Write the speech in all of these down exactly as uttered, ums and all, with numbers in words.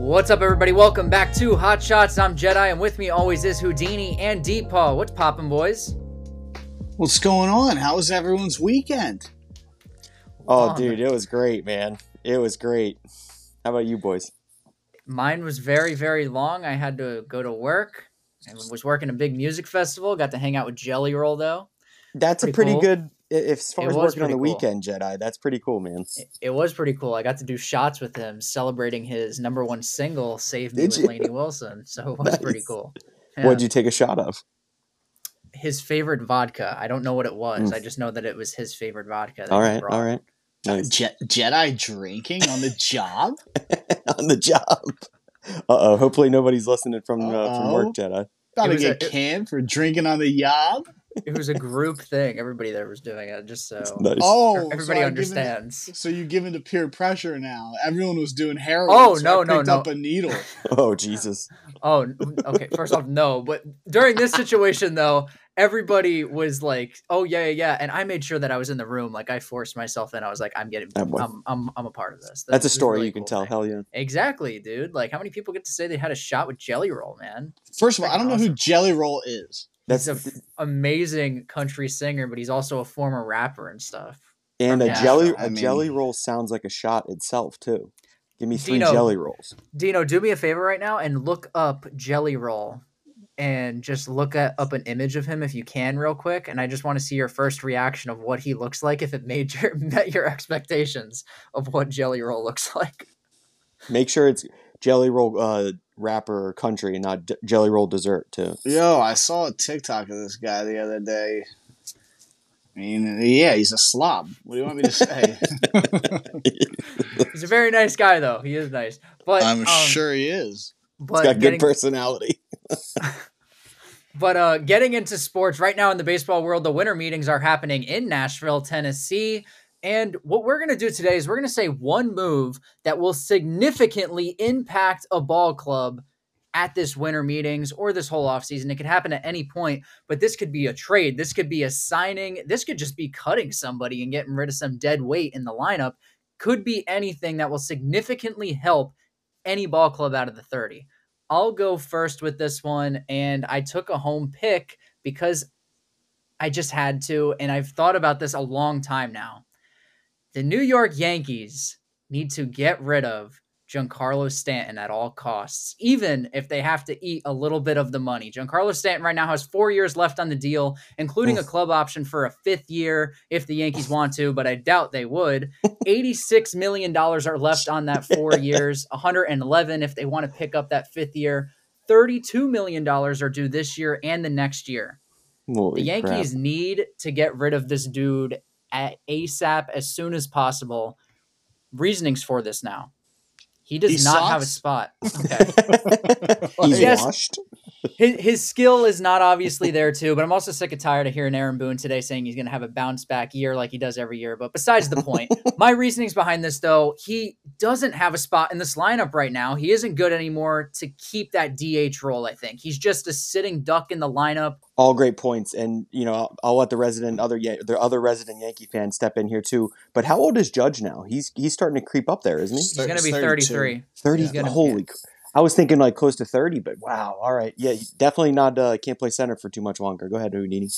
What's up, everybody? Welcome back to Hot Shots. I'm Jedi, and with me always is Houdini and Deep Paw. What's poppin', boys? What's going on? How was everyone's weekend? Oh, um, dude, it was great, man. It was great. How about you, boys? Mine was very, very long. I had to go to work and was working a big music festival. Got to hang out with Jelly Roll, though. That's pretty a pretty cool. good, if as far it as working on the cool. weekend, Jedi, that's pretty cool, man. It, it was pretty cool. I got to do shots with him celebrating his number one single, Save Me Did with you? Lainey Wilson. So it was Nice. pretty cool. Yeah. What'd you take a shot of? His favorite vodka. I don't know what it was. Mm. I just know that it was his favorite vodka. That all right, all right. Nice. Je- Jedi drinking on the job? On the job. Uh-oh. Hopefully nobody's listening from uh, from work, Jedi. About to get a, canned for drinking on the job? It was a group thing. Everybody there was doing it, just so nice. Oh, everybody so understands. Given, so you give into peer pressure now. Everyone was doing heroin. Oh so no, I no, picked no! Up a needle. Oh Jesus! Oh, okay. First off, no. But during this situation, though, everybody was like, "Oh yeah, yeah, yeah," and I made sure that I was in the room. Like I forced myself in. I was like, "I'm getting, I'm, I'm, I'm a part of this." That's, That's a story really you can cool tell. Thing. Hell yeah! Exactly, dude. Like, how many people get to say they had a shot with Jelly Roll, man? First of all, I don't awesome. know who Jelly Roll is. He's an f- amazing country singer, but he's also a former rapper and stuff. And a jelly a I mean, jelly roll sounds like a shot itself too. Give me three Dino, jelly rolls. Dino, do me a favor right now and look up Jelly Roll and just look at, up an image of him if you can real quick. And I just want to see your first reaction of what he looks like, if it made your, met your expectations of what Jelly Roll looks like. Make sure it's Jelly Roll uh, rapper or country and not d- Jelly Roll dessert too. Yo, I saw a TikTok of this guy the other day. I mean, yeah, he's a slob. What do you want me to say? He's a very nice guy, though. He is nice. But I'm um, sure he is. But he's got getting, good personality. But uh, getting into sports right now in the baseball world, the winter meetings are happening in Nashville, Tennessee. And what we're going to do today is we're going to say one move that will significantly impact a ball club at this winter meetings or this whole offseason. It could happen at any point, but this could be a trade. This could be a signing. This could just be cutting somebody and getting rid of some dead weight in the lineup. Could be anything that will significantly help any ball club out of the thirty. I'll go first with this one, and I took a home pick because I just had to, and I've thought about this a long time now. The New York Yankees need to get rid of Giancarlo Stanton at all costs, even if they have to eat a little bit of the money. Giancarlo Stanton right now has four years left on the deal, including a club option for a fifth year if the Yankees want to, but I doubt they would. eighty-six million dollars are left on that four years, one hundred eleven if they want to pick up that fifth year. thirty-two million dollars are due this year and the next year. Holy the Yankees crap. need to get rid of this dude at ASAP as soon as possible. Reasonings for this now. He does he not sucks. have a spot. Okay. He's yes, washed. His, his skill is not obviously there too, but I'm also sick and tired of hearing Aaron Boone today saying he's going to have a bounce back year like he does every year. But besides the point, my reasonings behind this, though, he doesn't have a spot in this lineup right now. He isn't good anymore to keep that D H role, I think. He's just a sitting duck in the lineup. All great points. And, you know, I'll, I'll let the resident other Yan- the other resident Yankee fans step in here too. But how old is Judge now? He's he's starting to creep up there, isn't he? He's going to be thirty-three. thirty He's gonna, holy yeah. I was thinking like close to thirty, but wow. All right. Yeah, definitely not uh, can't play center for too much longer. Go ahead, Houdini.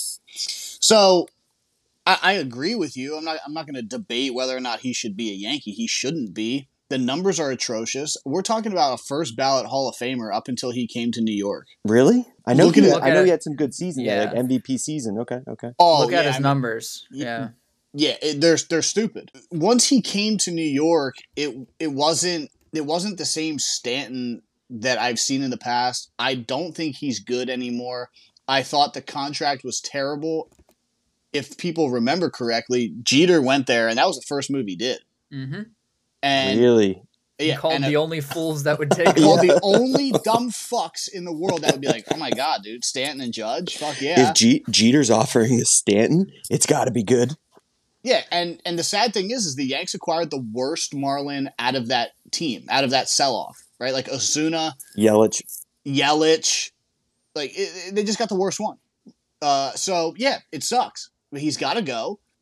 So I, I agree with you. I'm not I'm not going to debate whether or not he should be a Yankee. He shouldn't be. The numbers are atrocious. We're talking about a first ballot Hall of Famer up until he came to New York. Really? I know Look he, at I know it. he had some good seasons, Yeah. like M V P season. Okay, okay. Oh, Look yeah, at his I mean, numbers. Yeah. Yeah, it, they're they're stupid. Once he came to New York, it it wasn't it wasn't the same Stanton that I've seen in the past. I don't think he's good anymore. I thought the contract was terrible. If people remember correctly, Jeter went there, and that was the first move he did. Mm-hmm. And Really? He yeah, called and the a, only fools that would take called him. the only dumb fucks in the world that would be like, oh my god, dude, Stanton and Judge, fuck yeah. If G- Jeter's offering a Stanton, it's got to be good. Yeah, and and the sad thing is, is the Yanks acquired the worst Marlin out of that team, out of that sell-off, right? Like Ozuna, Yelich, Yelich, like it, it, they just got the worst one. Uh, so yeah, it sucks. But he's got to go.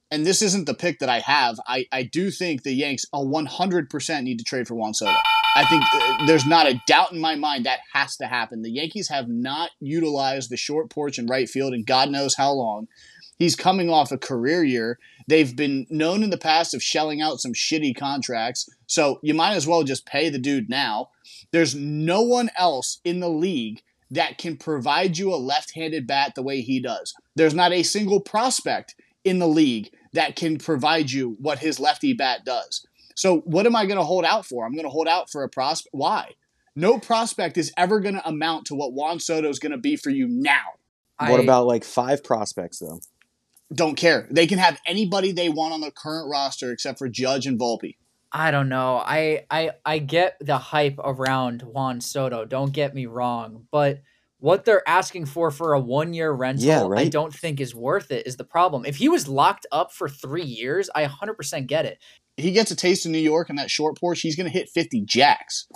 and this isn't the pick that I have, I, I do think the Yanks a one hundred percent need to trade for Juan Soto. I think uh, there's not a doubt in my mind that has to happen. The Yankees have not utilized the short porch in right field in God knows how long. He's coming off a career year. They've been known in the past of shelling out some shitty contracts, so you might as well just pay the dude now. There's no one else in the league that can provide you a left-handed bat the way he does. There's not a single prospect in the league that can provide you what his lefty bat does. So what am I going to hold out for? I'm going to hold out for a prospect. Why? No prospect is ever going to amount to what Juan Soto is going to be for you now. What I, about like five prospects though? Don't care. They can have anybody they want on the current roster except for Judge and Volpe. I don't know. I, I I get the hype around Juan Soto. Don't get me wrong, but what they're asking for for a one-year rental, Yeah, right? I don't think is worth it. Is the problem? If he was locked up for three years, I one hundred percent get it. He gets a taste of New York in that short porch, he's going to hit fifty jacks.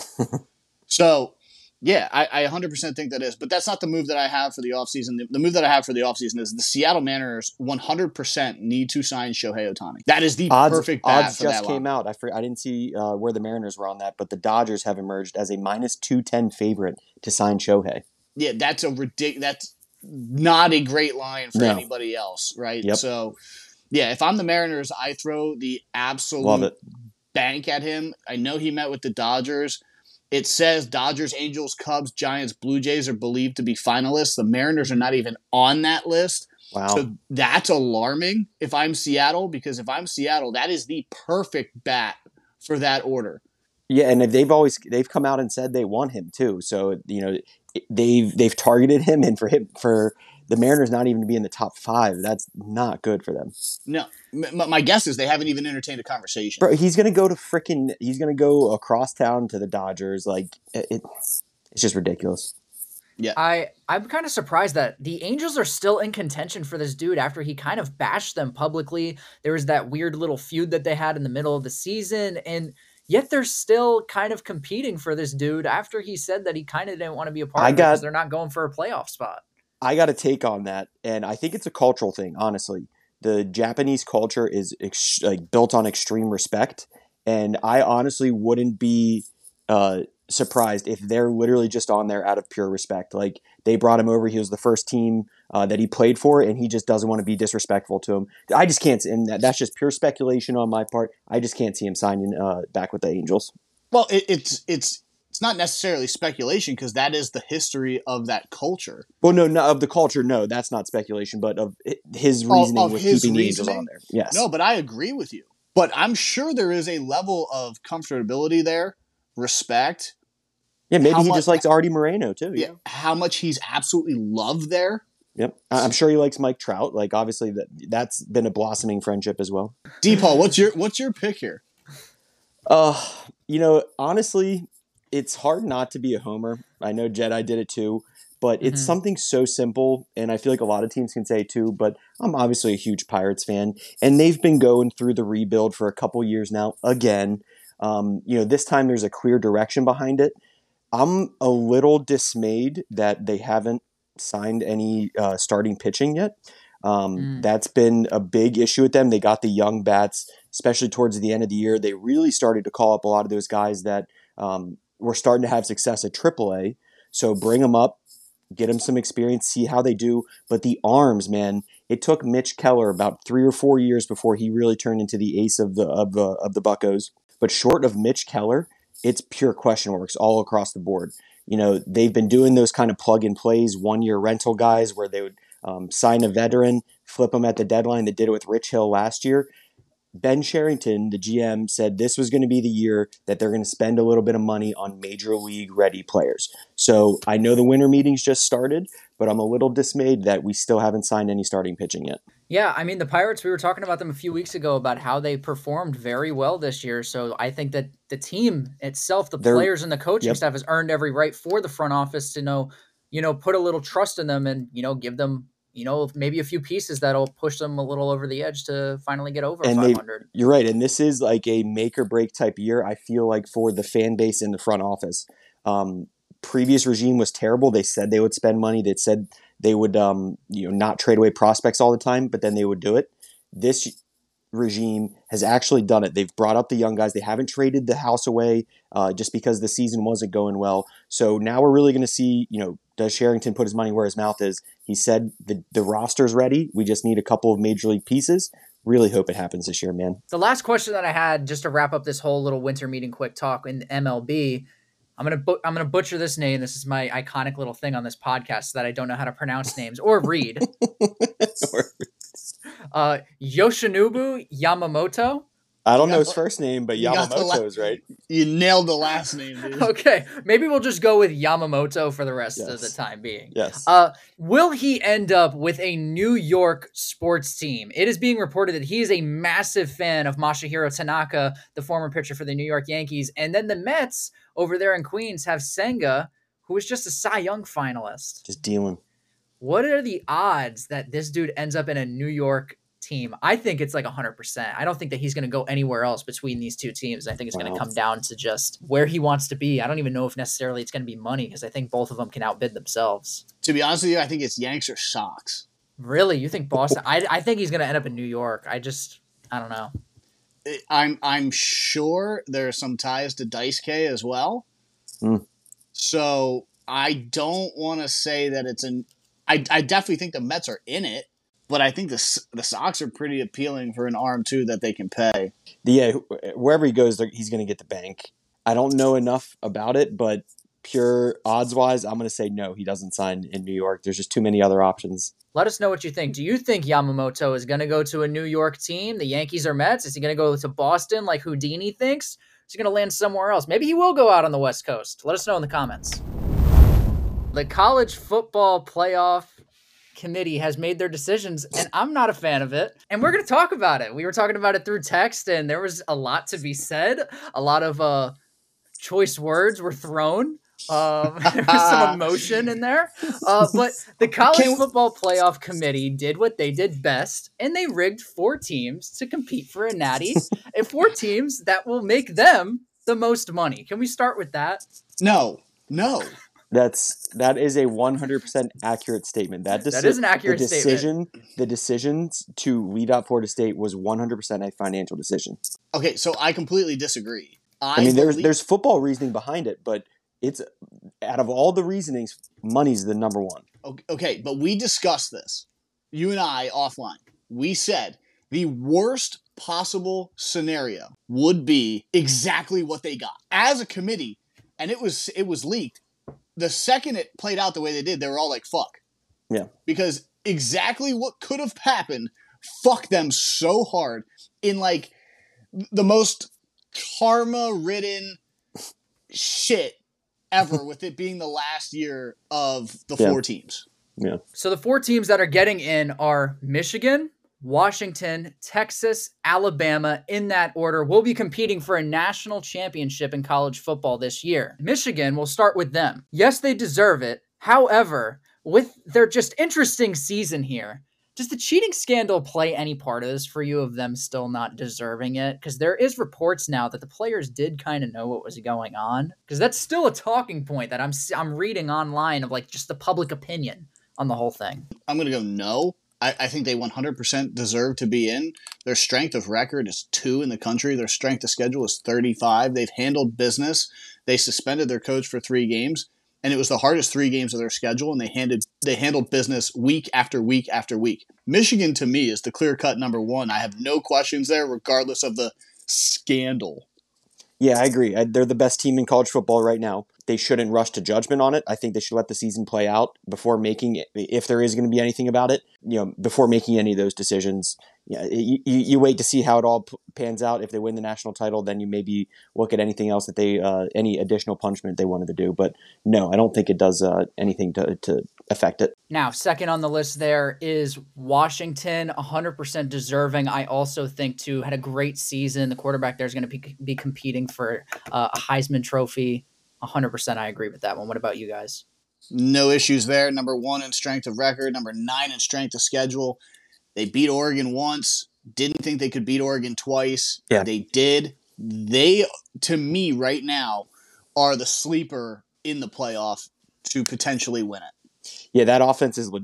So, yeah, I, I one hundred percent think that is. But that's not the move that I have for the offseason. The, the move that I have for the offseason is the Seattle Mariners one hundred percent need to sign Shohei Ohtani. That is the Odds, perfect bat odds for just that came line. out. I for, I didn't see uh, where the Mariners were on that, but the Dodgers have emerged as a minus two ten favorite to sign Shohei. Yeah, that's a ridiculous. That's not a great line for No. anybody else, right? Yep. So, yeah, if I'm the Mariners, I throw the Love absolute it. bank at him. I know he met with the Dodgers. It says Dodgers, Angels, Cubs, Giants, Blue Jays are believed to be finalists. The Mariners are not even on that list. Wow. So that's alarming if I'm Seattle, because if I'm Seattle, that is the perfect bat for that order. Yeah, and they've always they've come out and said they want him too. So you know they've they've targeted him, and for him for the Mariners not even to be in the top five, that's not good for them. No, m- my guess is they haven't even entertained a conversation. Bro, he's gonna go to freaking he's gonna go across town to the Dodgers. Like it, it it's just ridiculous. I, I'm kind of surprised that the Angels are still in contention for this dude after he kind of bashed them publicly. There was that weird little feud that they had in the middle of the season, and yet they're still kind of competing for this dude after he said that he kind of didn't want to be a part I of it got- because they're not going for a playoff spot. I got a take on that, and I think it's a cultural thing. Honestly, the Japanese culture is ex- like built on extreme respect, and I honestly wouldn't be uh, surprised if they're literally just on there out of pure respect. Like they brought him over; he was the first team uh, that he played for, and he just doesn't want to be disrespectful to him. I just can't, and that, that's just pure speculation on my part. I just can't see him signing uh, back with the Angels. Well, it, it's it's it's not necessarily speculation because that is the history of that culture. Well, no, no, of the culture, no, that's not speculation, but of his Oh, reasoning of with his keeping the Angels reasoning? on there. Yes. No, but I agree with you. But I'm sure there is a level of comfortability there, respect. Yeah, maybe How he much- just likes Artie Moreno too. Yeah, how much he's absolutely loved there. Yep. I- I'm sure he likes Mike Trout. Like obviously that that's been a blossoming friendship as well. D-Paul, what's your what's your pick here? Uh, you know, honestly, it's hard not to be a homer. I know Jedi did it too, but it's Mhm. something so simple, and I feel like a lot of teams can say it too, but I'm obviously a huge Pirates fan, and they've been going through the rebuild for a couple years now again. Um, you know, this time there's a clear direction behind it. I'm a little dismayed that they haven't signed any uh, starting pitching yet. Um, Mm. That's been a big issue with them. They got the young bats, especially towards the end of the year. They really started to call up a lot of those guys that um, were starting to have success at triple A. So bring them up, get them some experience, see how they do. But the arms, man, it took Mitch Keller about three or four years before he really turned into the ace of the of the of the Buccos. But short of Mitch Keller, it's pure question marks all across the board. You know, they've been doing those kind of plug and plays, one year rental guys where they would um, sign a veteran, flip them at the deadline. They did it with Rich Hill last year. Ben Sherrington, the G M, said this was going to be the year that they're going to spend a little bit of money on major league ready players. So I know the winter meetings just started, but I'm a little dismayed that we still haven't signed any starting pitching yet. Yeah, I mean, the Pirates, we were talking about them a few weeks ago about how they performed very well this year. So I think that the team itself, the They're- players and the coaching yep. staff has earned every right for the front office to know, you know, put a little trust in them and, you know, give them, you know, maybe a few pieces that'll push them a little over the edge to finally get over And they- five hundred. You're right, and this is like a make or break type year, I feel like, for the fan base in the front office. Um, previous regime was terrible. They said they would spend money. They said they would um, you know, not trade away prospects all the time, but then they would do it. This regime has actually done it. They've brought up the young guys. They haven't traded the house away uh, just because the season wasn't going well. So now we're really going to see, you know, does Sherrington put his money where his mouth is? He said the, the roster's ready. We just need a couple of major league pieces. Really hope it happens this year, man. The last question that I had, just to wrap up this whole little winter meeting quick talk in M L B, I'm gonna bu- I'm gonna butcher this name. This is my iconic little thing on this podcast that I don't know how to pronounce names or read. uh, Yoshinobu Yamamoto. I don't know his first name, but Yamamoto is la- right. You nailed the last name, dude. Okay, maybe we'll just go with Yamamoto for the rest Yes. of the time being. Yes. Uh, will he end up with a New York sports team? It is being reported that he is a massive fan of Masahiro Tanaka, the former pitcher for the New York Yankees, and then the Mets over there in Queens have Senga, who was just a Cy Young finalist. Just dealing. What are the odds that this dude ends up in a New York team? I think it's like one hundred percent. I don't think that he's going to go anywhere else between these two teams. I think it's wow. going to come down to just where he wants to be. I don't even know if necessarily it's going to be money because I think both of them can outbid themselves. To be honest with you, I think it's Yanks or Sox. Really? You think Boston? I, I think he's going to end up in New York. I just, I don't know. I'm I'm sure there are some ties to Dice K as well. Mm. So I don't want to say that it's an. I I definitely think the Mets are in it, but I think the the Sox are pretty appealing for an arm too that they can pay. Yeah, wherever he goes, he's going to get the bank. I don't know enough about it, but pure odds wise, I'm going to say no. He doesn't sign in New York. There's just too many other options. Let us know what you think. Do you think Yamamoto is going to go to a New York team, the Yankees or Mets? Is he going to go to Boston like Houdini thinks? Is he going to land somewhere else? Maybe he will go out on the West Coast. Let us know in the comments. The College Football Playoff Committee has made their decisions, and I'm not a fan of it. And we're going to talk about it. We were talking about it through text, and there was a lot to be said. A lot of uh, choice words were thrown. Um, there was some emotion in there. Uh, but the College Can Football Playoff Committee did what they did best, and they rigged four teams to compete for a natty, and four teams that will make them the most money. Can we start with that? No, no. That's that is a one hundred percent accurate statement. That, deci- that is an accurate the decision, statement. The decisions to leave out Florida State was one hundred percent a financial decision. Okay, so I completely disagree. I, I mean, there's believe- there's football reasoning behind it, but it's out of all the reasonings, money's the number one. Okay, but we discussed this, you and I offline. We said the worst possible scenario would be exactly what they got as a committee, and it was it was leaked. The second it played out the way they did, they were all like, fuck. Yeah. Because exactly what could have happened fucked them so hard in like the most karma-ridden shit ever with it being the last year of the yeah. four teams. Yeah. So the four teams that are getting in are Michigan, Washington, Texas, Alabama, in that order, will be competing for a national championship in college football this year. Michigan, we'll start with them. Yes, they deserve it. However, with their just interesting season here, does the cheating scandal play any part of this for you of them still not deserving it? Because there is reports now that the players did kind of know what was going on. Because that's still a talking point that I'm I'm reading online of like just the public opinion on the whole thing. I'm going to go no. I, I think they one hundred percent deserve to be in. Their strength of record is two in the country. Their strength of schedule is thirty-five. They've handled business. They suspended their coach for three games, and it was the hardest three games of their schedule, and they handed they handled business week after week after week. Michigan, to me, is the clear-cut number one. I have no questions there, regardless of the scandal. Yeah, I agree. They're the best team in college football right now. They shouldn't rush to judgment on it. I think they should let the season play out before making it, if there is going to be anything about it, you know, before making any of those decisions. Yeah, you, you wait to see how it all pans out. If they win the national title, then you maybe look at anything else that they, uh, any additional punishment they wanted to do. But no, I don't think it does uh, anything to, to affect it. Now, second on the list there is Washington, one hundred percent deserving. I also think, too, had a great season. The quarterback there is going to be, be competing for uh, a Heisman Trophy. one hundred percent I agree with that one. What about you guys? No issues there. Number one in strength of record. Number nine in strength of schedule. They beat Oregon once. Didn't think they could beat Oregon twice. Yeah. They did. They, to me, right now, are the sleeper in the playoff to potentially win it. Yeah, that offense is legit.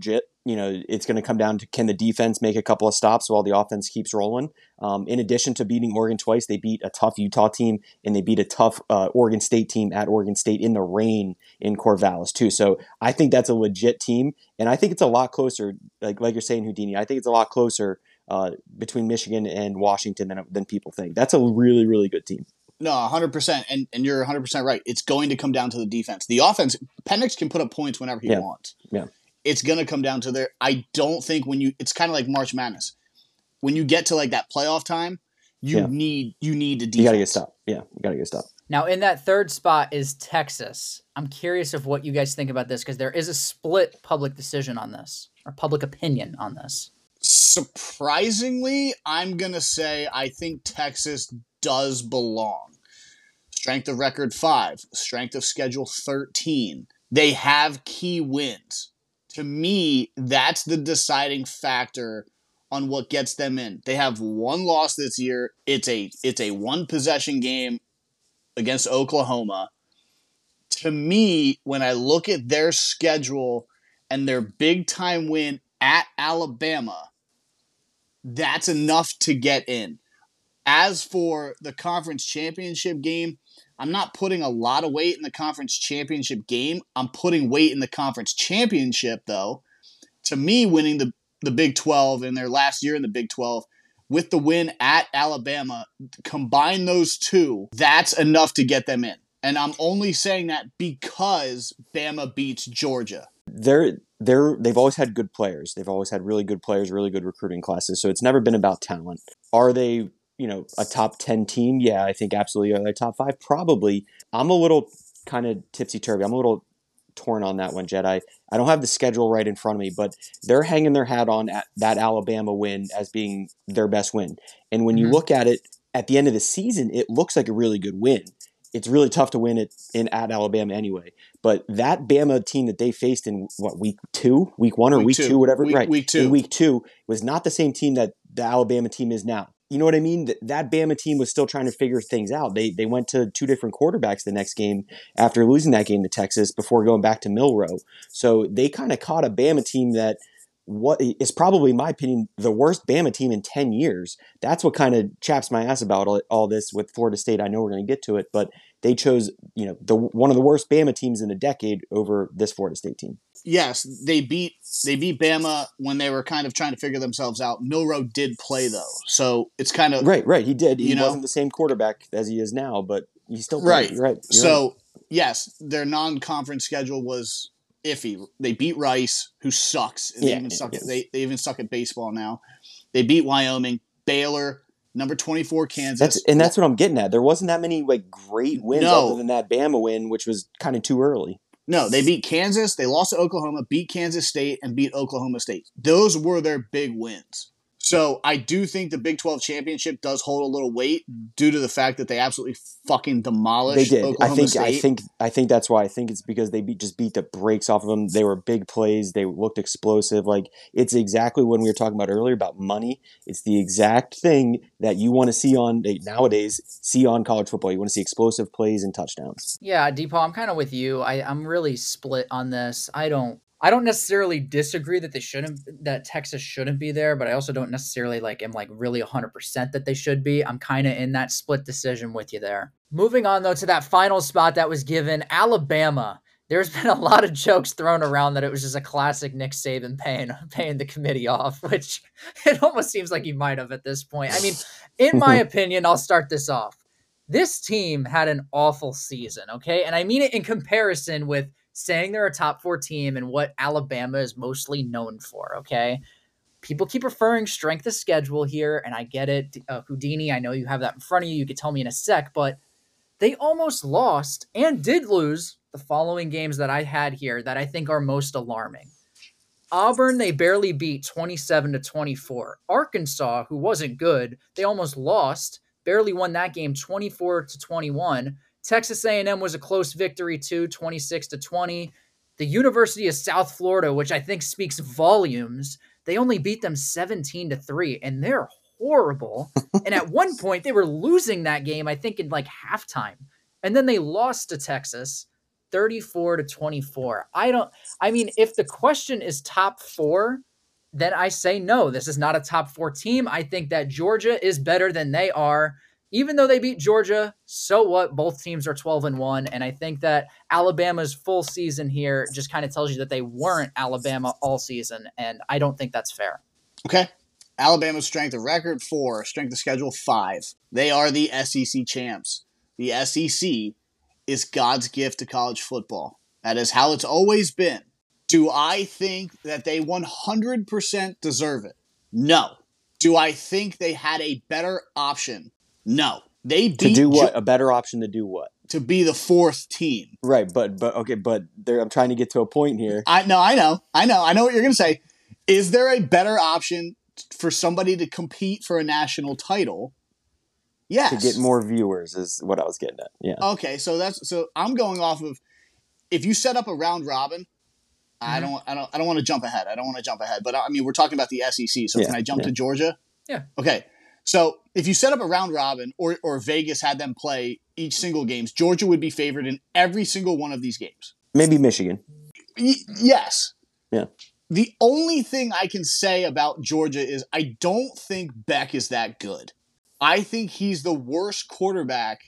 you know, it's going to come down to, can the defense make a couple of stops while the offense keeps rolling? Um, in addition to beating Oregon twice, they beat a tough Utah team, and they beat a tough uh, Oregon State team at Oregon State in the rain in Corvallis too. So I think that's a legit team, and I think it's a lot closer, like like you're saying, Houdini. I think it's a lot closer uh, between Michigan and Washington than, than people think. That's a really, really good team. No, one hundred percent. And and you're one hundred percent right. It's going to come down to the defense. The offense, Penix can put up points whenever he yeah. wants. Yeah. It's going to come down to there. I don't think when you – it's kind of like March Madness. When you get to like that playoff time, you yeah. need you need a defense. You got to get stopped. Yeah, you got to get stopped. Now, in that third spot is Texas. I'm curious of what you guys think about this because there is a split public decision on this or public opinion on this. Surprisingly, I'm going to say I think Texas does belong. Strength of record five, strength of schedule thirteen. They have key wins. To me, that's the deciding factor on what gets them in. They have one loss this year. It's a it's a one possession game against Oklahoma. To me, when I look at their schedule and their big time win at Alabama, that's enough to get in. As for the conference championship game, I'm not putting a lot of weight in the conference championship game. I'm putting weight in the conference championship, though. To me, winning the, the Big twelve in their last year in the Big twelve, with the win at Alabama, combine those two, that's enough to get them in. And I'm only saying that because Bama beats Georgia. They're they're they've always had good players. They've always had really good players, really good recruiting classes. So it's never been about talent. Are they, you know, a top ten team? Yeah, I think absolutely. Are they top five? Probably. I'm a little kind of tipsy-turvy. I'm a little torn on that one, Jedi. I don't have the schedule right in front of me, but they're hanging their hat on at that Alabama win as being their best win. And when you Mhm. look at it at the end of the season, it looks like a really good win. It's really tough to win it in at Alabama anyway. But that Bama team that they faced in what week two, week one or week, Week two. two. whatever, Week- right? week two. In week two was not the same team that the Alabama team is now. You know what I mean? That, that Bama team was still trying to figure things out. They they went to two different quarterbacks the next game after losing that game to Texas before going back to Milroe. So they kind of caught a Bama team that what is probably, in my opinion, the worst Bama team in ten years. That's what kind of chaps my ass about all, all this with Florida State. I know we're going to get to it, but they chose, you know, the one of the worst Bama teams in a decade over this Florida State team. Yes, they beat they beat Bama when they were kind of trying to figure themselves out. Milroe did play though, so it's kind of Right, right. He did. He You know? wasn't the same quarterback as he is now, but he still played. Right. You're right. You're so. right. Yes, their non-conference schedule was iffy. They beat Rice, who sucks. And Yeah, they even suck yeah. at they, they even suck at baseball now. They beat Wyoming, Baylor, number twenty-four Kansas. That's and that's what I'm getting at. There wasn't that many like great wins No. other than that Bama win, which was kind of too early. No, they beat Kansas, they lost to Oklahoma, beat Kansas State, and beat Oklahoma State. Those were their big wins. So I do think the Big twelve championship does hold a little weight due to the fact that they absolutely fucking They demolished did. Oklahoma I think. State. I think. I think that's why. I think it's because they beat, just beat the brakes off of them. They were big plays. They looked explosive. Like it's exactly when we were talking about earlier about money. It's the exact thing that you want to see on nowadays. See on college football. You want to see explosive plays and touchdowns. Yeah, Deepaul, I'm kind of with you. I, I'm really split on this. I don't I don't necessarily disagree that they shouldn't that Texas shouldn't be there, but I also don't necessarily like am like really one hundred percent that they should be. I'm kind of in that split decision with you there. Moving on though to that final spot that was given, Alabama. There's been a lot of jokes thrown around that it was just a classic Nick Saban paying paying the committee off, which it almost seems like he might have at this point. I mean, in my opinion, I'll start this off. This team had an awful season, okay? And I mean it in comparison with saying they're a top four team and what Alabama is mostly known for, okay? People keep referring strength of schedule here, and I get it. Uh, Houdini, I know you have that in front of you. You could tell me in a sec, but they almost lost and did lose the following games that I had here that I think are most alarming. Auburn, they barely beat twenty-seven to twenty-four. Arkansas, who wasn't good, they almost lost, barely won that game twenty-four to twenty-one. Texas A and M was a close victory too, twenty-six to twenty. The University of South Florida, which I think speaks volumes, they only beat them seventeen to three, and they're horrible. And at one point, they were losing that game, I think, in like halftime. And then they lost to Texas thirty-four to twenty-four. I don't, I mean, if the question is top four, then I say no, this is not a top four team. I think that Georgia is better than they are. Even though they beat Georgia, so what? Both teams are twelve and one. And I think that Alabama's full season here just kind of tells you that they weren't Alabama all season. And I don't think that's fair. Okay. Alabama's strength of record, four. Strength of schedule, five. They are the S E C champs. The S E C is God's gift to college football. That is how it's always been. Do I think that they one hundred percent deserve it? No. Do I think they had a better option? No. They beat to do what? Jo- a better option to do what? To be the fourth team. Right, but but okay, but there I'm trying to get to a point here. I no, I know. I know. I know what you're going to say. Is there a better option for somebody to compete for a national title? Yes. To get more viewers is what I was getting at. Yeah. Okay, so that's so I'm going off of if you set up a round robin, mm-hmm. I don't I don't I don't want to jump ahead. I don't want to jump ahead, but I mean we're talking about the S E C, so yeah, can I jump yeah. to Georgia? Yeah. Okay. So if you set up a round robin or or Vegas had them play each single games, Georgia would be favored in every single one of these games. Maybe Michigan. Y- yes. Yeah. The only thing I can say about Georgia is I don't think Beck is that good. I think he's the worst quarterback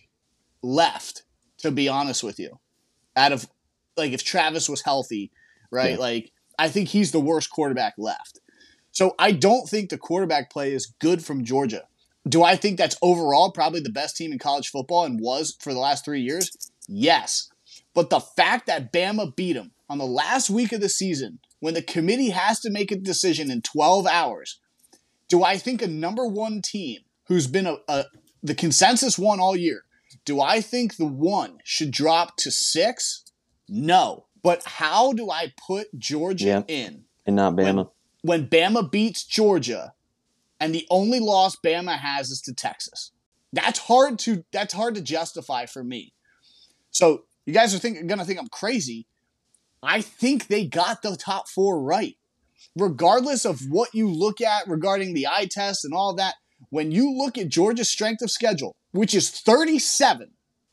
left, to be honest with you. Out of, like, if Travis was healthy, right? Yeah. Like, I think he's the worst quarterback left. So I don't think the quarterback play is good from Georgia. Do I think that's overall probably the best team in college football and was for the last three years? Yes. But the fact that Bama beat them on the last week of the season, when the committee has to make a decision in twelve hours, do I think a number one team who's been a, a the consensus one all year, do I think the one should drop to six? No. But how do I put Georgia yeah. in? And not Bama. When, when Bama beats Georgia and the only loss Bama has is to Texas. That's hard to that's hard to justify for me. So you guys are think, gonna think I'm crazy. I think they got the top four right. Regardless of what you look at regarding the eye test and all that, when you look at Georgia's strength of schedule, which is thirty-seven,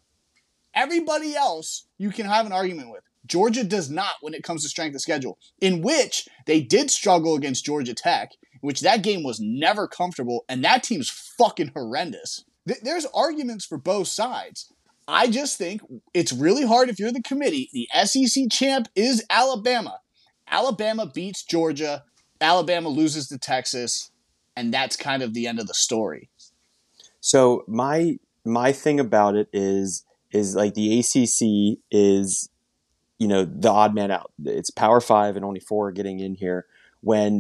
everybody else you can have an argument with. Georgia does not when it comes to strength of schedule, in which they did struggle against Georgia Tech, which that game was never comfortable, and that team's fucking horrendous. Th- there's arguments for both sides. I just think it's really hard if you're the committee. The S E C champ is Alabama. Alabama beats Georgia. Alabama loses to Texas. And that's kind of the end of the story. So my my thing about it is is like the A C C is, you know, the odd man out. It's Power Five and only four are getting in here. When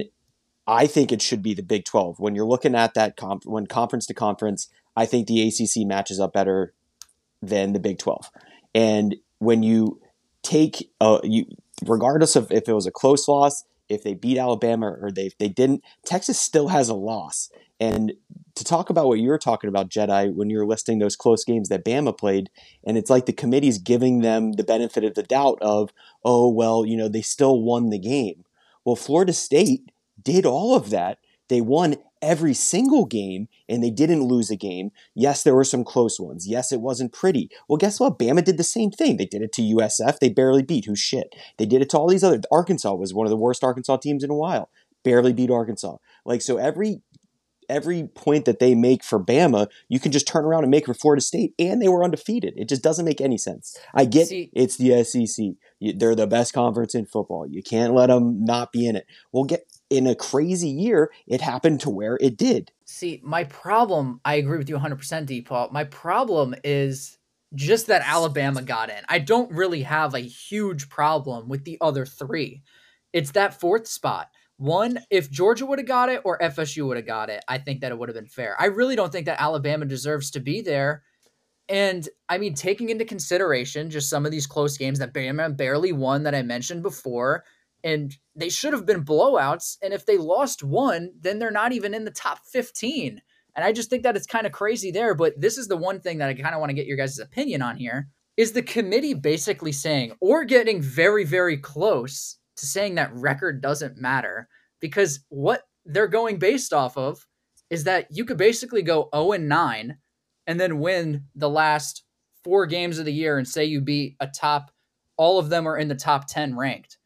I think it should be the Big twelve. When you're looking at that comp, when conference to conference, I think the A C C matches up better than the Big twelve. And when you take uh, you, regardless of if it was a close loss, if they beat Alabama or they they didn't, Texas still has a loss. And to talk about what you were talking about, Jedi, when you were listing those close games that Bama played, and it's like the committee's giving them the benefit of the doubt of, oh, well, you know, they still won the game. Well, Florida State did all of that. They won every single game, and they didn't lose a game. Yes, there were some close ones. Yes, it wasn't pretty. Well, guess what? Bama did the same thing. They did it to U S F. They barely beat. Who's shit? They did it to all these other. Arkansas was one of the worst Arkansas teams in a while. Barely beat Arkansas. Like, so every every point that they make for Bama, you can just turn around and make for Florida State, and they were undefeated. It just doesn't make any sense. I get See, it's the S E C. They're the best conference in football. You can't let them not be in it. Well, get in a crazy year, it happened to where it did. See, my problem, I agree with you one hundred percent, Depaul. My problem is just that Alabama got in. I don't really have a huge problem with the other three. It's that fourth spot. One, if Georgia would have got it or F S U would have got it, I think that it would have been fair. I really don't think that Alabama deserves to be there. And, I mean, taking into consideration just some of these close games that Bama barely won that I mentioned before, and they should have been blowouts. And if they lost one, then they're not even in the top fifteen. And I just think that it's kind of crazy there. But this is the one thing that I kind of want to get your guys' opinion on here, is the committee basically saying, or getting very, very close to saying that record doesn't matter, because what they're going based off of is that you could basically go oh and nine and then win the last four games of the year and say you beat a top, all of them are in the top ten ranked.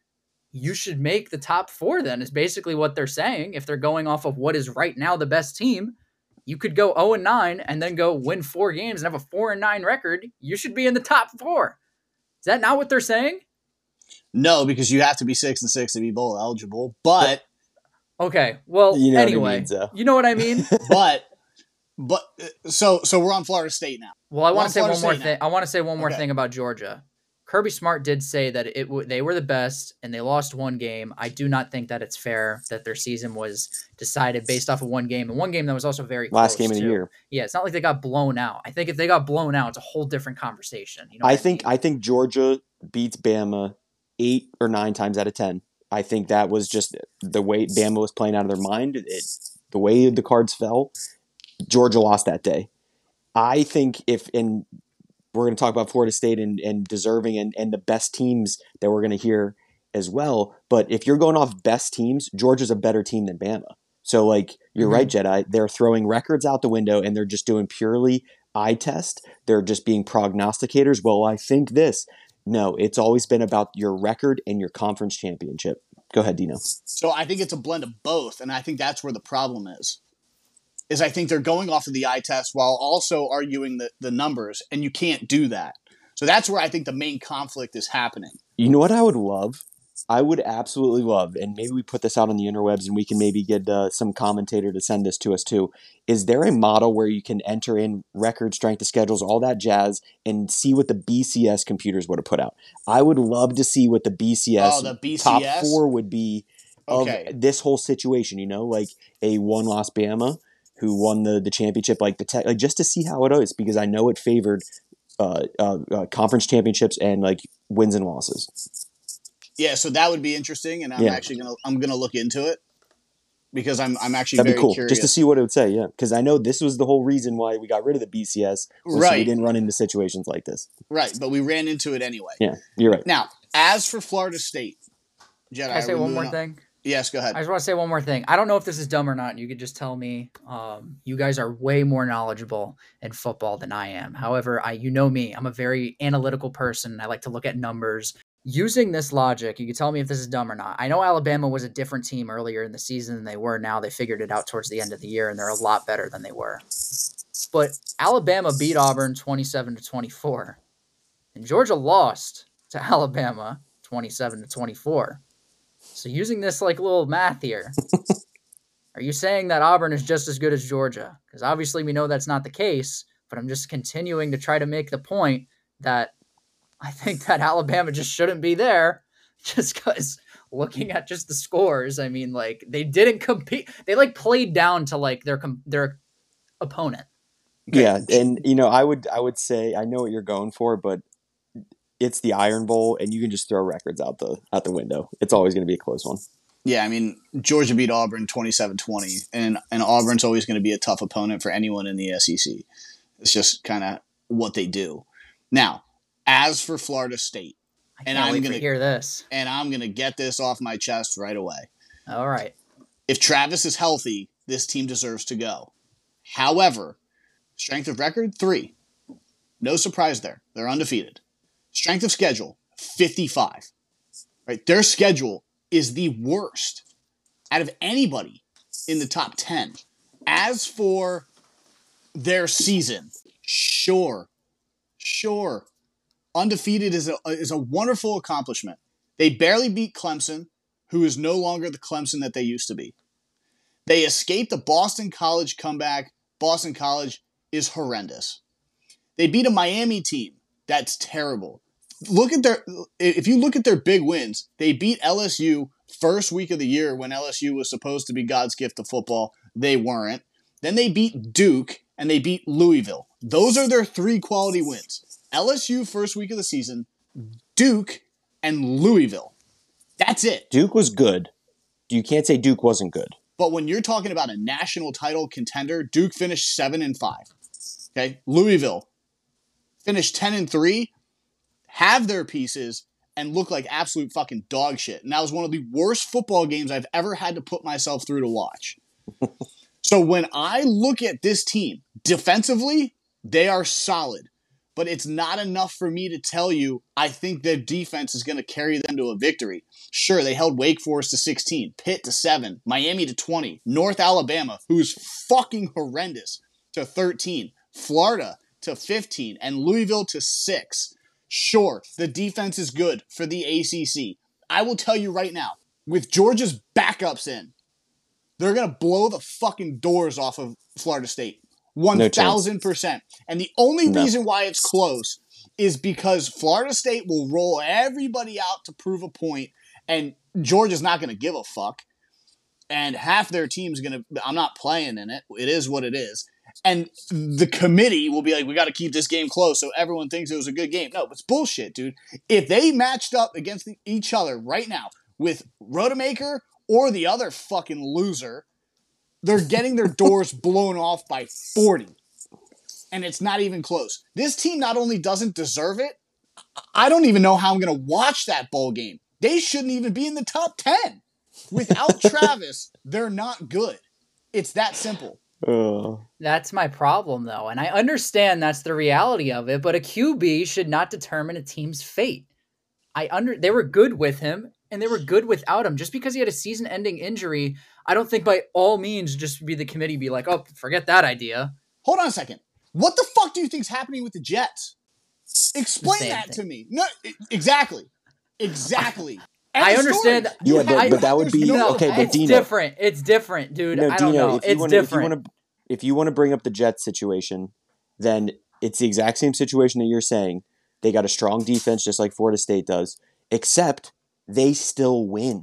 you should make the top four then, is basically what they're saying. If they're going off of what is right now the best team, you could go oh and nine and then go win four games and have a four and nine record. You should be in the top four. Is that not what they're saying? No, because you have to be six and six to be bowl eligible. But okay, well, You know what I anyway, mean, so. you know what I mean. but but so so we're on Florida State now. Well, I We're want on to say Florida one more State thing. now. I want to say one more Okay. thing about Georgia. Kirby Smart did say that it w- they were the best and they lost one game. I do not think that it's fair that their season was decided based off of one game, and one game that was also very Last close, game of the too. year. Yeah, it's not like they got blown out. I think if they got blown out, it's a whole different conversation. You know what I think mean? I think Georgia beats Bama eight or nine times out of ten. I think that was just the way Bama was playing out of their mind. It, the way the cards fell, Georgia lost that day. I think if and we're going to talk about Florida State and, and deserving and, and the best teams that we're going to hear as well. But if you're going off best teams, Georgia's a better team than Bama. So, like, you're Mhm. right, Jedi. They're throwing records out the window and they're just doing purely eye test. They're just being prognosticators. Well, I think this. No, it's always been about your record and your conference championship. Go ahead, Dino. So I think it's a blend of both, and I think that's where the problem is. Is I think they're going off of the eye test while also arguing the, the numbers, and you can't do that. So that's where I think the main conflict is happening. You know what I would love? I would absolutely love, and maybe we put this out on the interwebs and we can maybe get uh, some commentator to send this to us too. Is there a model where you can enter in record strength of schedules, all that jazz, and see what the B C S computers would have put out? I would love to see what the B C S, Oh, the B C top S? four would be of Okay. this whole situation, you know, like a one-loss Bama who won the, the championship, like the tech, like just to see how it is, because I know it favored uh, uh, uh, conference championships and like wins and losses. Yeah, so that would be interesting, and I'm Yeah. actually gonna I'm gonna look into it because I'm I'm actually That'd very be cool, curious. just to see what it would say. Yeah, because I know this was the whole reason why we got rid of the B C S, was so we Right. didn't run into situations like this. Right, but we ran into it anyway. Yeah, you're right. Now, as for Florida State, Jedi, Can I say are we one more moving on? thing? Yes, go ahead. I just want to say one more thing. I don't know if this is dumb or not. And you could just tell me. Um, you guys are way more knowledgeable in football than I am. However, I, you know me, I'm a very analytical person. I like to look at numbers. Using this logic, you can tell me if this is dumb or not. I know Alabama was a different team earlier in the season than they were now. They figured it out towards the end of the year, and they're a lot better than they were. But Alabama beat Auburn twenty-seven to twenty-four, and Georgia lost to Alabama twenty-seven to twenty-four. So using this like little math here, are you saying that Auburn is just as good as Georgia? Because obviously we know that's not the case, but I'm just continuing to try to make the point that I think that Alabama just shouldn't be there, just because looking at just the scores, I mean, like, they didn't compete. They like played down to like their com- their opponent. Okay. Yeah, and you know, I would I would say I know what you're going for, but it's the Iron Bowl, and you can just throw records out the out the window. It's always going to be a close one. Yeah, I mean, Georgia beat Auburn twenty-seven twenty, and, and Auburn's always going to be a tough opponent for anyone in the S E C. It's just kind of what they do. Now, as for Florida State, I And can't I'm wait gonna- to hear this. and I'm going to get this off my chest right away. All right. If Travis is healthy, this team deserves to go. However, strength of record, three. No surprise there. They're undefeated. Strength of schedule, fifty-five. Right? Their schedule is the worst out of anybody in the top ten. As for their season, sure, sure. Undefeated is a, is a wonderful accomplishment. They barely beat Clemson, who is no longer the Clemson that they used to be. They escaped the Boston College comeback. Boston College is horrendous. They beat a Miami team that's terrible. Look at their if you look at their big wins, they beat L S U first week of the year when L S U was supposed to be God's gift to football. They weren't. Then they beat Duke and they beat Louisville. Those are their three quality wins. L S U first week of the season, Duke, and Louisville. That's it. Duke was good. You can't say Duke wasn't good. But when you're talking about a national title contender, Duke finished seven and five. Okay, Louisville finished ten and three, have their pieces, and look like absolute fucking dog shit. And that was one of the worst football games I've ever had to put myself through to watch. So when I look at this team, defensively, they are solid. but it's not enough for me to tell you I think their defense is going to carry them to a victory. Sure, they held Wake Forest to sixteen, Pitt to seven, Miami to twenty, North Alabama, who's fucking horrendous, to thirteen, Florida to fifteen, and Louisville to six. Sure, the defense is good for the A C C. I will tell you right now, with Georgia's backups in, they're going to blow the fucking doors off of Florida State. one thousand percent. No, and the only no. reason why it's close is because Florida State will roll everybody out to prove a point, and Georgia's not going to give a fuck. And half their team's going to, I'm not playing in it. It is what it is. And the committee will be like, we got to keep this game close so everyone thinks it was a good game. No, it's bullshit, dude. If they matched up against the, each other right now with Rodemaker or the other fucking loser, they're getting their doors blown off by forty. And it's not even close. This team not only doesn't deserve it, I don't even know how I'm going to watch that bowl game. They shouldn't even be in the top ten. Without Travis, they're not good. It's that simple. Uh. That's my problem, though. And I understand that's the reality of it, but a Q B should not determine a team's fate. I under They were good with him, and they were good without him. Just because he had a season-ending injury, I don't think by all means just be the committee be like, oh, forget that idea. Hold on a second. What the fuck do you think's happening with the Jets? Explain that thing to me. No, exactly. Exactly. I understand. That, yeah, but, I, but that would be no, okay. But it's Dino, different. It's different, dude. No, I don't Dino, know. if you it's wanna, different. If you, wanna, if you want to bring up the Jets situation, then it's the exact same situation that you're saying. They got a strong defense, just like Florida State does, except they still win.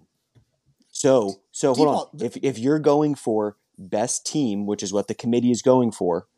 So, so hold on. If if you're going for best team, which is what the committee is going for,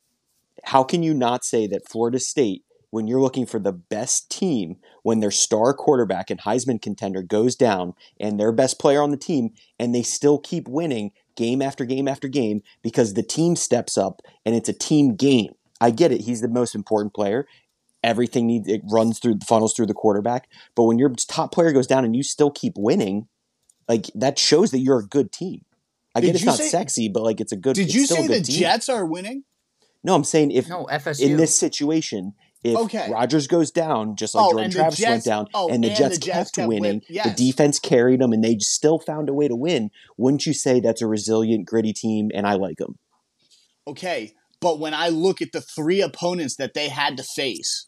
how can you not say that Florida State, when you're looking for the best team, when their star quarterback and Heisman contender goes down and their best player on the team, and they still keep winning game after game after game because the team steps up and it's a team game? I get it. He's the most important player. Everything needs it runs through the funnels through the quarterback. But when your top player goes down and you still keep winning, like that shows that you're a good team. I get it's not say, sexy, but like it's a good. Did you say the team. Jets are winning? No, I'm saying if no, F S U. In this situation, if okay. Rodgers goes down, just like oh, Jordan Travis Jets, went down, oh, and the and Jets, the Jets kept, kept winning, yes. the defense carried them, and they still found a way to win, wouldn't you say that's a resilient, gritty team, and I like them? Okay, but when I look at the three opponents that they had to face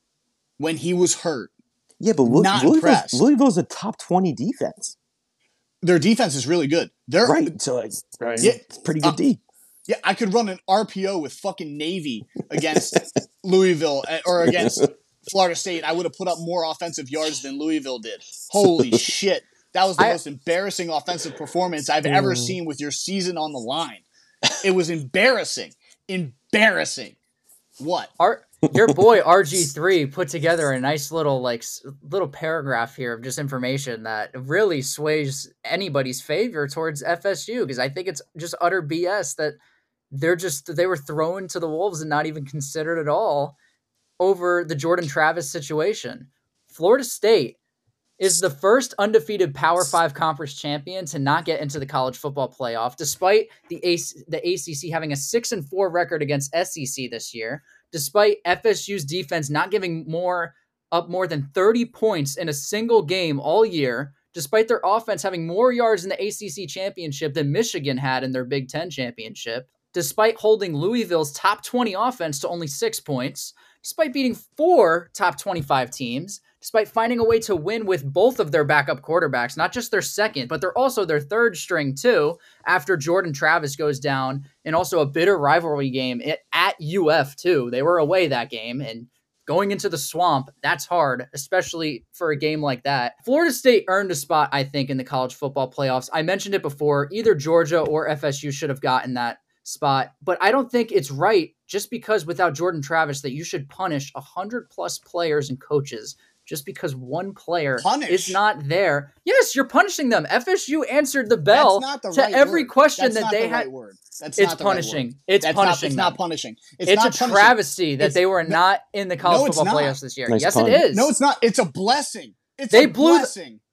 when he was hurt, yeah, but look, not Louisville's, impressed. Louisville's a top twenty defense. Their defense is really good. They're right, so like, right. Yeah, it's pretty good uh, D. Yeah, I could run an R P O with fucking Navy against Louisville or against Florida State. I would have put up more offensive yards than Louisville did. Holy shit. That was the I, most embarrassing offensive performance I've ever mm. seen with your season on the line. It was embarrassing. Embarrassing. What? Our, your boy R G three put together a nice little like little paragraph here of just information that really sways anybody's favor towards F S U, because I think it's just utter B S that they're just they were thrown to the wolves and not even considered at all over the Jordan Travis situation. Florida State is the first undefeated Power Five conference champion to not get into the college football playoff, despite the A C, the A C C having a six and four record against S E C this year, despite F S U's defense not giving more up more than thirty points in a single game all year, despite their offense having more yards in the A C C championship than Michigan had in their Big Ten championship, despite holding Louisville's top twenty offense to only six points, despite beating four top twenty-five teams, despite finding a way to win with both of their backup quarterbacks, not just their second, but they're also their third string too, after Jordan Travis goes down, and also a bitter rivalry game at U F too. They were away that game, and going into the swamp, that's hard, especially for a game like that. Florida State earned a spot, I think, in the college football playoffs. I mentioned it before. Either Georgia or F S U should have gotten that spot, but I don't think it's right just because without Jordan Travis that you should punish one hundred plus players and coaches just because one player Punish. is not there. Yes, you're punishing them. F S U answered the bell the to right every word. question That's that not they the had. Right word. That's it's not the punishing. Right word. It's That's punishing. Not, it's them. not punishing. It's, it's not a punishing. travesty that it's, they were no, not in the college no, football not. playoffs this year. Nice yes, pun. it is. No, it's not. It's a blessing. It's they a blew blessing.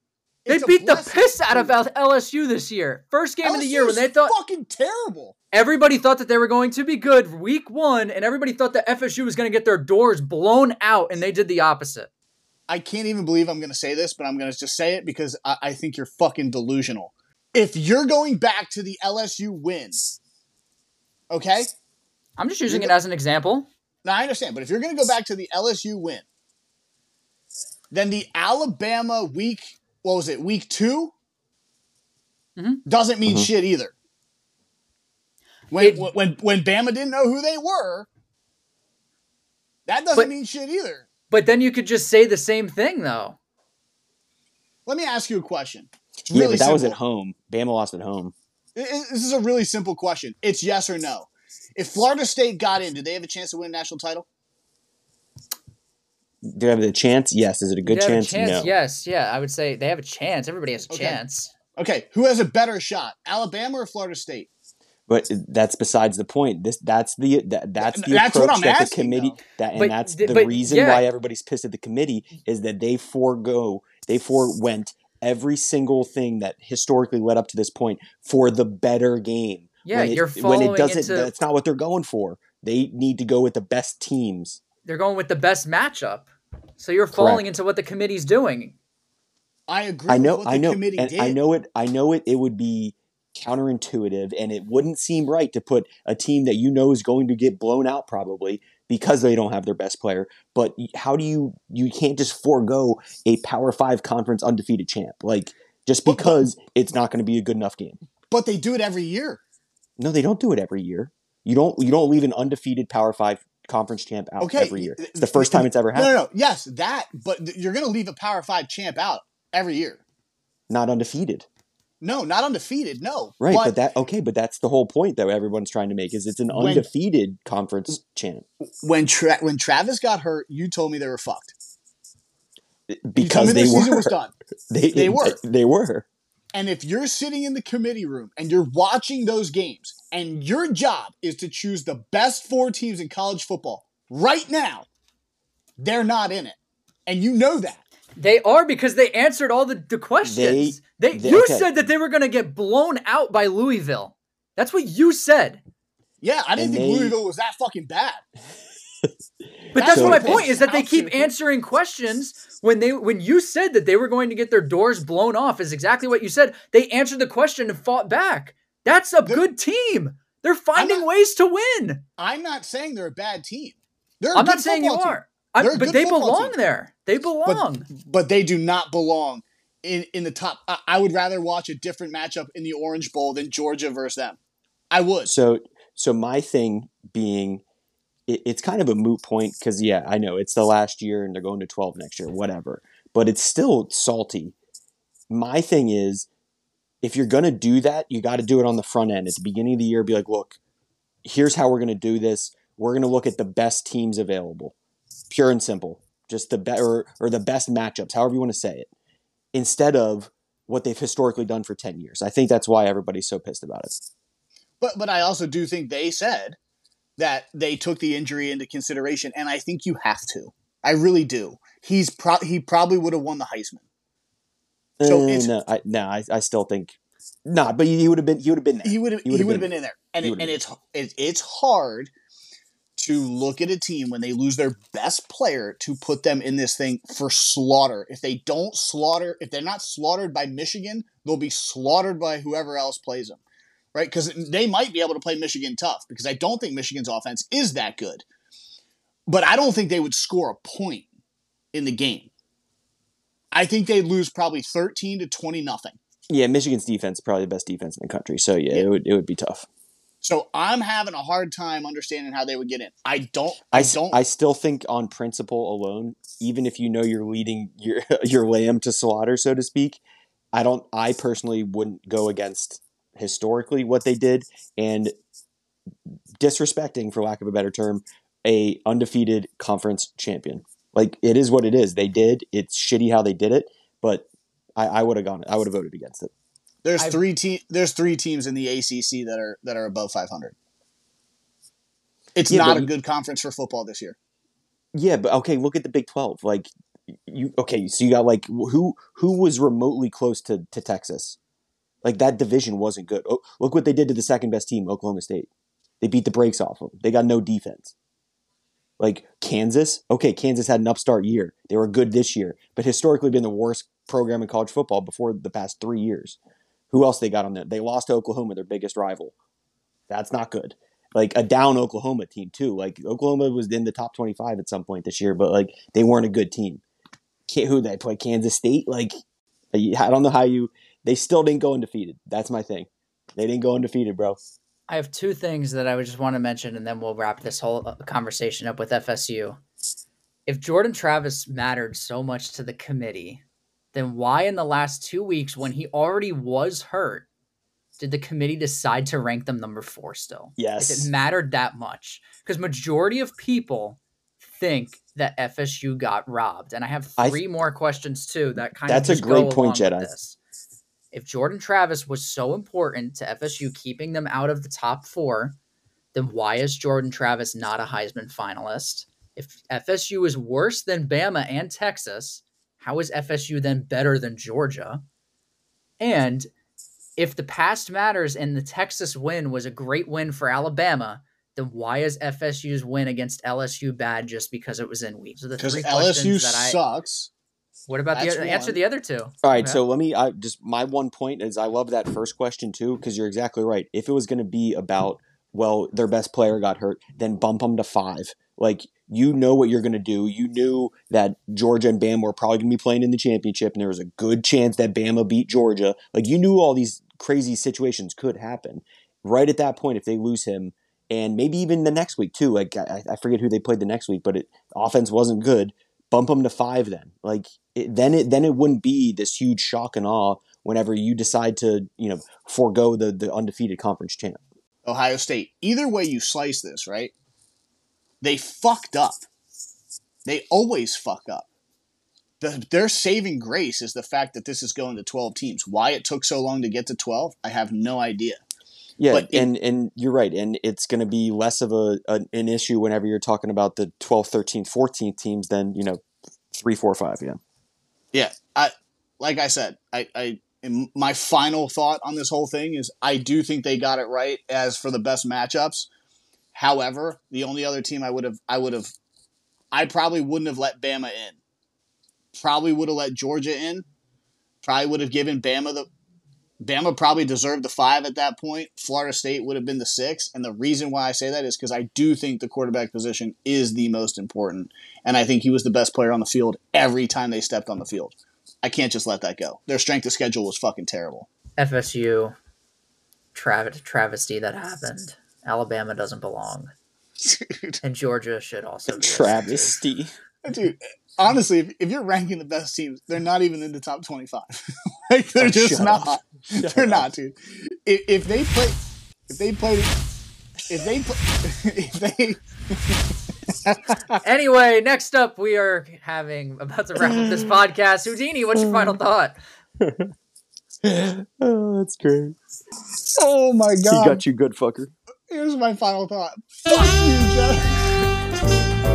They It's a beat the blessing. piss out of L- LSU this year. First game of the year when they thought fucking terrible. everybody thought that they were going to be good week one, and everybody thought that F S U was going to get their doors blown out, and they did the opposite. I can't even believe I'm going to say this, but I'm going to just say it because I, I think you're fucking delusional. If you're going back to the L S U win, okay? I'm just using it as an example. Now, I understand, but if you're going to go back to the L S U win, then the Alabama week, what was it, week two? Mm-hmm. Doesn't mean Mm-hmm. shit either. When, It- when, when Bama didn't know who they were, that doesn't But- mean shit either. But then you could just say the same thing, though. Let me ask you a question. It's Yeah, really but that was at simple. home. Bama lost at home. I- I- This is a really simple question. It's yes or no. If Florida State got in, do they have a chance to win a national title? Do they have a chance? Yes. Is it a good They have a chance? chance? No. Yes, yeah. I would say they have a chance. Everybody has a Okay. chance. Okay, who has a better shot, Alabama or Florida State? But that's besides the point. This that's the that, that's the That's what approach I'm that the asking, committee though. that and But that's th- the but reason yeah. why everybody's pissed at the committee is that they forego they forewent every single thing that historically led up to this point for the better game. Yeah, when it, you're when following it doesn't. into- That's not what they're going for. They need to go with the best teams. They're going with the best matchup. So you're falling Correct. into what the committee's doing. I agree I know, with what I the know, committee and did. I know it. I know it. It would be counterintuitive, and it wouldn't seem right to put a team that you know is going to get blown out probably because they don't have their best player. But how do you? You can't just forego a Power Five conference undefeated champ, like just But- but- because it's not going to be a good enough game. But they do it every year. No, they don't do it every year. You don't. You don't leave an undefeated Power Five conference champ out Okay, every year. It's the first time it's ever No, happened. no, no. Yes, that. But th- you're going to leave a Power Five champ out every year. Not undefeated. No, not undefeated. No. Right, but, But, that okay, but that's the whole point that everyone's trying to make is it's an When- undefeated conference champ when Tra- when Travis got hurt, you told me they were fucked. You told because me they the season were. was done. They, They were. They were. And if you're sitting in the committee room and you're watching those games, and your job is to choose the best four teams in college football right now, they're not in it, and you know that. They are because they answered all the, the questions. They, they- you okay. said that they were going to get blown out by Louisville. That's what you said. Yeah, I didn't And think they- Louisville was that fucking bad. But that's So- what my point is that they South keep Central- answering questions when they when you said that they were going to get their doors blown off is exactly what you said. They answered the question and fought back. That's a The- good team. They're finding not- ways to win. I'm not saying they're a bad team. They're a I'm good not saying you football team. are. I'm, They're a but good they football belong team. there. They belong. but they do not belong in, in the top. I, I would rather watch a different matchup in the Orange Bowl than Georgia versus them. I would. So, so my thing being, it, it's kind of a moot point because yeah, I know it's the last year and they're going to twelve next year, whatever. But it's still salty. My thing is, if you're gonna do that, you got to do it on the front end at the beginning of the year. Be like, look, here's how we're gonna do this. We're gonna look at the best teams available, pure and simple, just the be- or, or the best matchups, however you want to say it, instead of what they've historically done for ten years. I think that's why everybody's so pissed about it. But but I also do think they said that they took the injury into consideration, and I think you have to. I really do. He's pro- he probably would have won the Heisman. So Uh, it's- no, I, no, I, I still think not. But he would have been. He would have been there. He would have He he would've would have been- been, in there, and he it, would've and been. it's it, it's hard to look at a team when they lose their best player to put them in this thing for slaughter. If they don't slaughter, if they're not slaughtered by Michigan, they'll be slaughtered by whoever else plays them, right? Because they might be able to play Michigan tough. Because I don't think Michigan's offense is that good, but I don't think they would score a point in the game. I think they'd lose probably thirteen to twenty nothing. Yeah, Michigan's defense is probably the best defense in the country. So yeah, Yeah. it would it would be tough. So I'm having a hard time understanding how they would get in. I don't. I, I s- don't. I still think on principle alone, even if you know you're leading your your lamb to slaughter, so to speak, I don't. I personally wouldn't go against historically what they did and disrespecting, for lack of a better term, a undefeated conference champion. Like it is what it is. They did. It's shitty how they did it, but I, I would have gone. I would have voted against it. There's I've- three te- There's three teams in the A C C that are that are above five hundred. It's Yeah, not but a you- good conference for football this year. Yeah, but okay, look at the Big twelve. Like you okay, so you got like who who was remotely close to, to Texas? Like that division wasn't good. Oh, look what they did to the second best team, Oklahoma State. They beat the brakes off them. They got no defense. Like Kansas, okay, Kansas had an upstart year. They were good this year, but historically been the worst program in college football before the past three years. Who else they got on there? They lost to Oklahoma, their biggest rival. That's not good. Like a down Oklahoma team too. Like Oklahoma was in the top twenty-five at some point this year, but like they weren't a good team. Who they play? Kansas State? Like I don't know how you. They still didn't go undefeated. That's my thing. They didn't go undefeated, bro. I have two things that I would just want to mention, and then we'll wrap this whole conversation up with F S U. If Jordan Travis mattered so much to the committee, then why in the last two weeks, when he already was hurt, did the committee decide to rank them number four still? Yes. If it mattered that much. Because majority of people think that F S U got robbed. And I have three I th- more questions, too, that kind that's of just a great go point, along Jedi. with this. If Jordan Travis was so important to F S U keeping them out of the top four, then why is Jordan Travis not a Heisman finalist? If F S U is worse than Bama and Texas, how is F S U then better than Georgia? And if the past matters and the Texas win was a great win for Alabama, then why is F S U's win against L S U bad just because it was in week? So the three L S U that I, sucks. What about That's the other, one. answer the other two? All right, Okay. so let me I just my one point is I love that first question too, because you're exactly right. If it was going to be about, well, their best player got hurt, then bump them to five. Like, you know what you're going to do. You knew that Georgia and Bama were probably going to be playing in the championship, and there was a good chance that Bama beat Georgia. Like, you knew all these crazy situations could happen. Right at that point, if they lose him, and maybe even the next week too, like I, I forget who they played the next week, but it offense wasn't good. Bump them to five then. Like it, then it then it wouldn't be this huge shock and awe whenever you decide to, you know, forego the the undefeated conference champ. Ohio State. Either way you slice this, right? They fucked up. They always fuck up. The, their saving grace is the fact that this is going to twelve teams. Why it took so long to get to twelve, I have no idea. Yeah, but and, it, and you're right. And it's going to be less of a, a an issue whenever you're talking about the twelfth, thirteenth, fourteenth teams than, you know, three, four, five, yeah. Yeah, I like I said, I, I my final thought on this whole thing is I do think they got it right as for the best matchups. However, the only other team I would have I would have I probably wouldn't have let Bama in. Probably would have let Georgia in. Probably would have given Bama the Bama probably deserved the five at that point. Florida State would have been the six. And the reason why I say that is because I do think the quarterback position is the most important. And I think he was the best player on the field every time they stepped on the field. I can't just let that go. Their strength of schedule was fucking terrible. F S U, trav- travesty that happened. Alabama doesn't belong. Dude. And Georgia should also be. Travesty. Dude, honestly, if, if you're ranking the best teams, they're not even in the top twenty-five. Like they're Oh, just shut not. up. Shut They're up. not, dude. If, if they play, if they play, if they play, if they. Anyway, next up, we are having about to wrap up this podcast. Houdini, what's your final thought? Oh, that's great. Oh my He god! got you good, fucker. Here's my final thought. Fuck you, Jeff.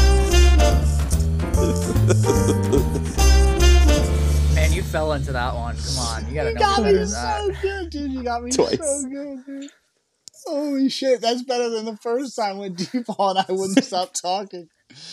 Man, you fell into that one. Come on, you gotta You know got better me than that. so good, dude. You got me Twice. so good, dude. Holy shit, that's better than the first time when D-Ball and I wouldn't stop talking.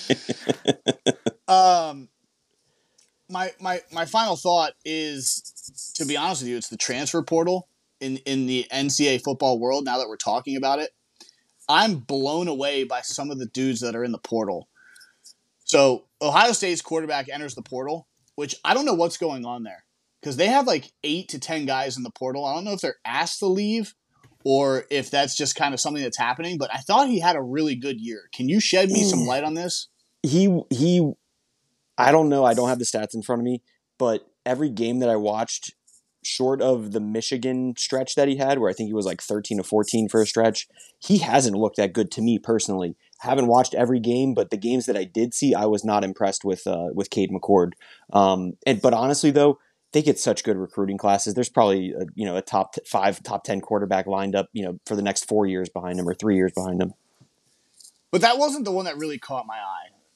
Um, my my my final thought is, to be honest with you, it's the transfer portal in in the N C double A football world. Now that we're talking about it, I'm blown away by some of the dudes that are in the portal. So Ohio State's quarterback enters the portal, which I don't know what's going on there because they have like eight to ten guys in the portal. I don't know if they're asked to leave or if that's just kind of something that's happening. But I thought he had a really good year. Can you shed me some light on this? He he I don't know, I don't have the stats in front of me, but every game that I watched, short of the Michigan stretch that he had, where I think he was like thirteen to fourteen for a stretch, he hasn't looked that good to me personally. Haven't watched every game, but the games that I did see, I was not impressed with uh, with Cade McCord. Um, and but honestly, though, they get such good recruiting classes. There's probably a, you know a top t- five, top ten quarterback lined up, you know, for the next four years behind him or three years behind him. But that wasn't the one that really caught my eye.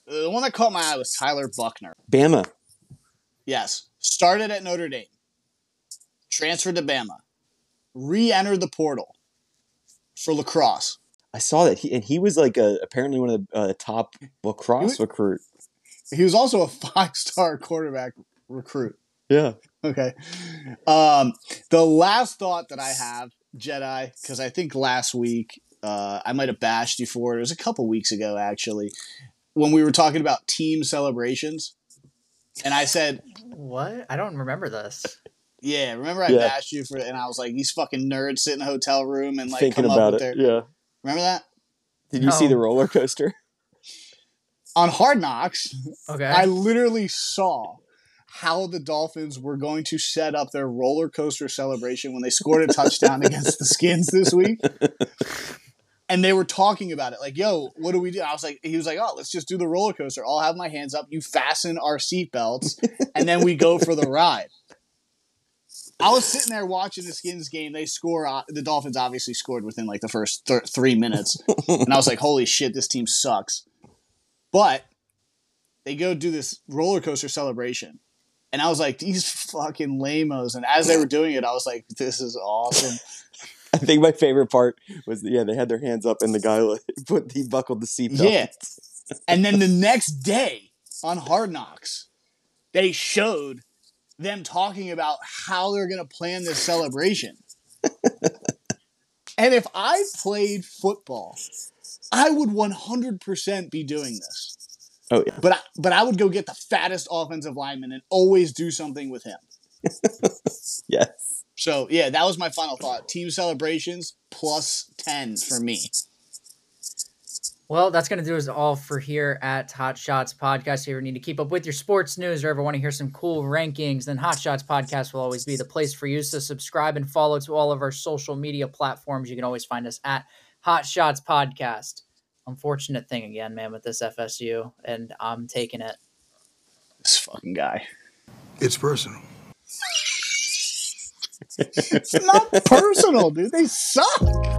the one that caught my eye was Tyler Buckner. Bama. Yes. Started at Notre Dame. Transferred to Bama. Re-entered the portal for lacrosse. I saw that, he, and he was like a, apparently one of the uh, top lacrosse was, recruit. He was also a five-star quarterback recruit. Yeah. Okay. Um, the last thought that I have, Jedi, because I think last week uh, I might have bashed you for it. It was a couple weeks ago, actually, when we were talking about team celebrations. And I said, what? I don't remember this. Yeah, remember I Yeah. bashed you for it, and I was like, these fucking nerds sit in a hotel room and like Thinking come about up it. with their. Yeah. Remember that? Did you No. see the roller coaster? On Hard Knocks, Okay. I literally saw how the Dolphins were going to set up their roller coaster celebration when they scored a touchdown against the Skins this week. And they were talking about it, like, yo, what do we do? I was like, he was like, oh, let's just do the roller coaster. I'll have my hands up. You fasten our seatbelts, and then we go for the ride. I was sitting there watching the Skins game. They score. Uh, the Dolphins obviously scored within like the first th- three minutes. And I was like, holy shit, this team sucks. But they go do this roller coaster celebration. And I was like, these fucking lamos. And as they were doing it, I was like, this is awesome. I think my favorite part was, yeah, they had their hands up and the guy like, put he buckled the seatbelt. Yeah. And then the next day on Hard Knocks, they showed them talking about how they're going to plan this celebration. And if I played football, I would one hundred percent be doing this. Oh, yeah. But I, but I would go get the fattest offensive lineman and always do something with him. Yes. So, yeah, that was my final thought. Team celebrations plus ten for me. Well, that's going to do us all for here at Hot Shots Podcast. If you ever need to keep up with your sports news or ever want to hear some cool rankings, then Hot Shots Podcast will always be the place for you. So subscribe and follow to all of our social media platforms. You can always find us at Hot Shots Podcast. Unfortunate thing again, man, with this F S U, and I'm taking it. This fucking guy. It's personal. It's not personal, dude. They suck.